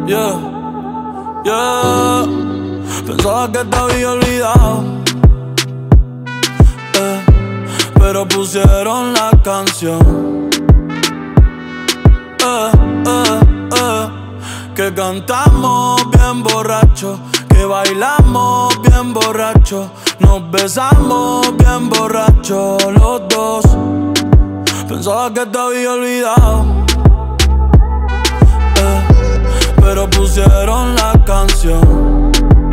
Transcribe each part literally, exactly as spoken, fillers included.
Yeah, yeah. Pensaba que te había olvidado, eh, pero pusieron la canción, eh, eh, eh, que cantamos bien borrachos, que bailamos bien borrachos, nos besamos bien borrachos los dos. Pensaba que te había olvidado, eh, pero pusieron la canción,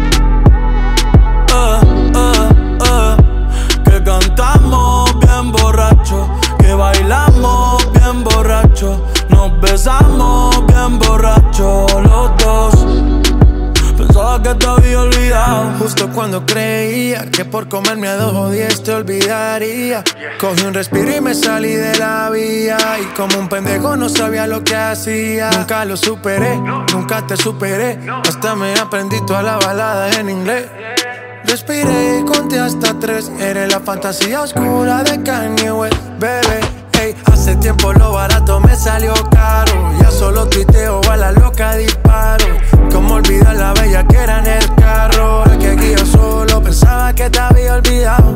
eh, eh, eh, que cantamos bien borrachos, que bailamos bien borrachos, nos besamos bien borrachos los dos. Pensaba que te había olvidado. Justo cuando creía que por comerme a dos o diez te olvidaría, cogí un respiro y me salí de la vía. Y como un pendejo no sabía lo que hacía. Nunca lo superé, nunca te superé. Hasta me aprendí toda la balada en inglés. Respiré y conté hasta tres. Eres la fantasía oscura de Kanye West, bebé. Ey, hace tiempo lo barato me salió caro. Ya solo tuiteo, a la loca disparo. Cómo olvidar la bella que era en el carro. El que aquí yo solo pensaba que te había olvidado,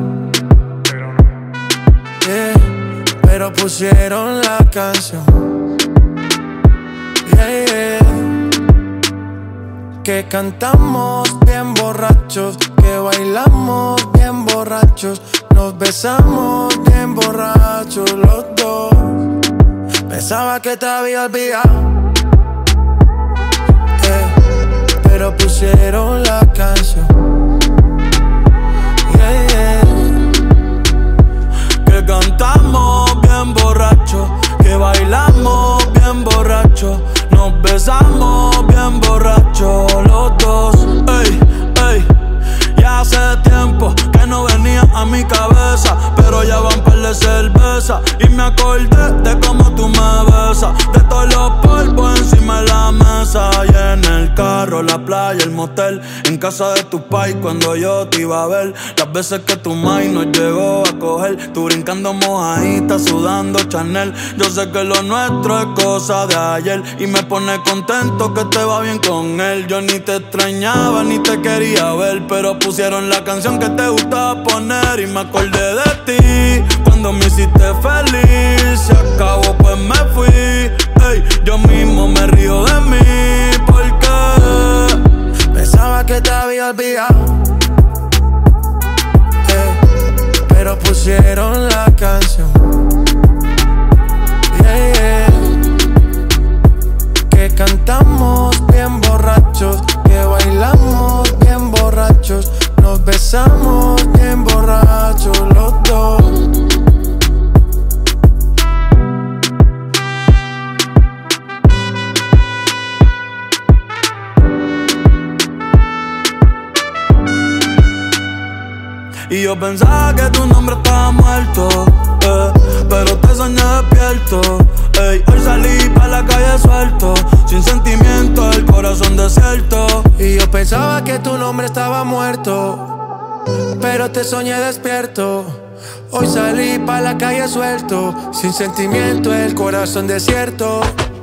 yeah, pero pusieron la canción, yeah, yeah, que cantamos bien borrachos, que bailamos bien borrachos, nos besamos bien borrachos los dos. Pensaba que te había olvidado, yeah, pero pusieron la canción, yeah, yeah, que cantamos bien borrachos, que bailamos bien borrachos, nos besamos bien borrachos los dos. Ey, ey, ya hace tiempo que no venía a mi cabeza, pero ya van par de cerveza y me acordé de cómo tú me besas, de todos los polvos encima de la mesa, y en el carro, la playa, el motel, en casa de tu pai cuando yo te iba a ver, las veces que tu mai nos llegó a coger, tú brincando mojadita, sudando Chanel. Yo sé que lo nuestro es cosa de ayer y me pone contento que te va bien con él. Yo ni te extrañaba ni te quería ver, pero pusieron la canción que te gustaba poner y me acordé de ti cuando me hiciste feliz. Se acabó pues me fui, ey, yo mismo me río de mí porque pensaba que te había olvidado, eh, pero pusieron la canción, yeah, yeah, que cantamos bien borrachos, que bailamos bien borrachos, nos besamos bien borrachos los dos. Y yo pensaba que tu nombre estaba muerto, eh, pero te soñé despierto. Ey, hoy salí pa' la calle suelto, sin sentimiento, el corazón desierto. Y yo pensaba que tu nombre estaba muerto, pero te soñé despierto. Hoy salí pa' la calle suelto, sin sentimiento, el corazón desierto.